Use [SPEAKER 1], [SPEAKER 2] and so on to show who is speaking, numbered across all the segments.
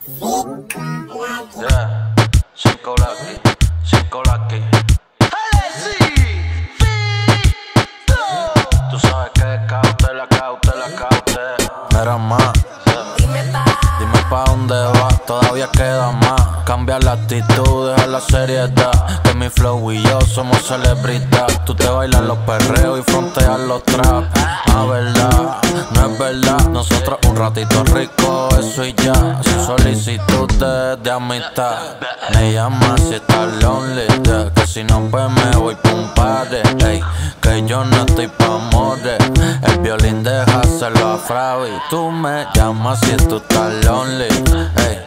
[SPEAKER 1] Yeah, cinco lucky. Tú sabes que es cautela. Era más. Dime pa' dónde vas, todavía queda más. Cambia la actitud, deja la seriedad. Que mi flow y yo somos celebridad. Tú te bailas los perreos y fronteas los trap. Ah, verdad, no es verdad. Nosotros un ratito rico, eso y ya. Sin solicitud de amistad. Me llama si estás lonely, yeah. Que si no pues me voy pa' un party, ey. Que yo no estoy pa' amores. El violín déjaselo a Fravi. Tú me llamas si tú estás lonely, ey.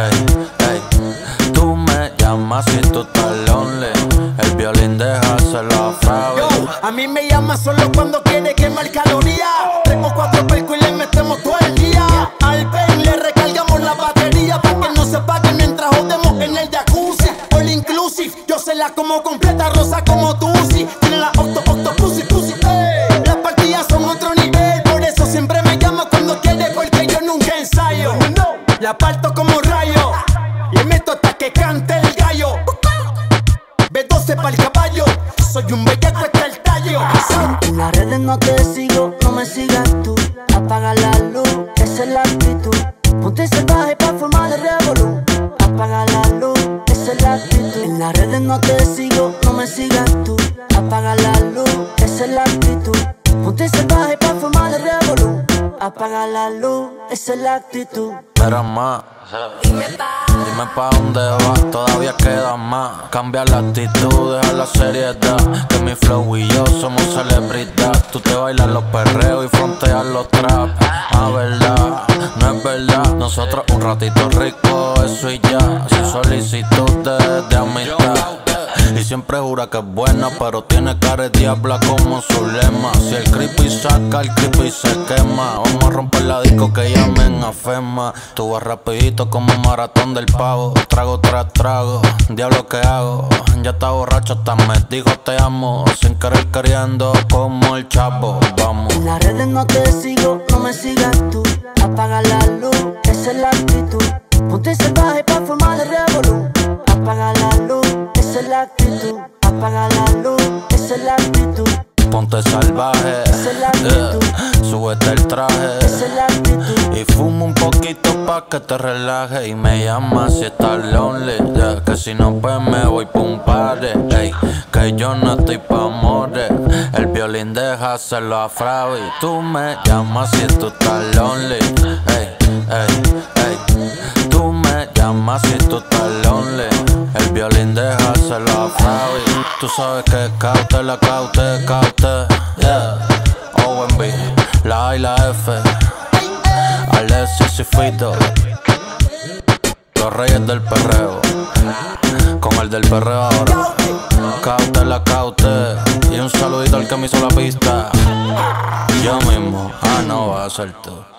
[SPEAKER 1] Tú me llamas si tú estás lonely. El violín déjaselo a Fravi.
[SPEAKER 2] A mí me llama solo cuando quiere quemar calorías. 3 o 4 percos y le metemos todo el día. Al pen le recargamos la batería para que no se apague mientras jodemos en el jacuzzi. All inclusive, yo se la como completa, rosa como tú, sí. Tiene la pussy. Las partidas son otro nivel, por eso siempre me llama cuando quiere, porque yo nunca ensayo. La parto como rayo, le meto hasta que cante el gallo. B12 pa'l caballo, soy un bellaco hasta el tallo.
[SPEAKER 3] En las redes no te sigo, no me sigas tú. Apaga la luz, esa es la actitud. Ponte salvaje pa' formar el revolú. Apaga la luz, esa es la actitud. En las redes no te sigo, no me sigas tú. Apaga la luz, esa es la actitud. Ponte salvaje pa' formar el revolú. Apaga la luz, esa es la actitud.
[SPEAKER 1] Era más. Dime pa' dónde vas, todavía queda más. Cambia la actitud, deja la seriedad. Que mi flow y yo somos celebridad. Tú te bailas los perreos y fronteas los trap. Ah, verdad, no es verdad. Nosotros un ratito rico, eso y ya. Sin solicitud de amistad. Y siempre jura que es buena, pero tiene cara de diabla como su lema. Si el creepy saca, el creepy se quema. Vamos a romper la disco que llamen a Fema. Tú vas rapidito como maratón del pavo. Trago tras trago, diablo que hago. Ya está borracho, hasta me dijo te amo. Sin querer queriendo como el chavo, vamos.
[SPEAKER 3] En las redes no te sigo, no me sigas tú. Apaga la luz, esa es la actitud. Ponte salvaje pa' formar el revolú. Apaga la luz, esa es la actitud. Apaga la luz, esa es la actitud.
[SPEAKER 1] Ponte salvaje,
[SPEAKER 3] esa es la actitud.
[SPEAKER 1] Súbete el traje,
[SPEAKER 3] esa es la actitud.
[SPEAKER 1] y fumo un poquito pa' que te relajes. Y me llamas si estás lonely, yeah. Que si no pues me voy pa' un party, ey. Que yo no estoy pa' amores. El violín déjaselo a Fravi. Tú me llamas si tú estás lonely, ey. Tú me llamas si tú estás lonely. El violín déjaselo a Fravi. Tú sabes que es cautela, yeah. OMB, la A y la F, Alexis y Fito, los reyes del perreo, con el del perreo ahora. Cautela, y un saludito al que me hizo la pista. Yo mismo, no va a ser tú.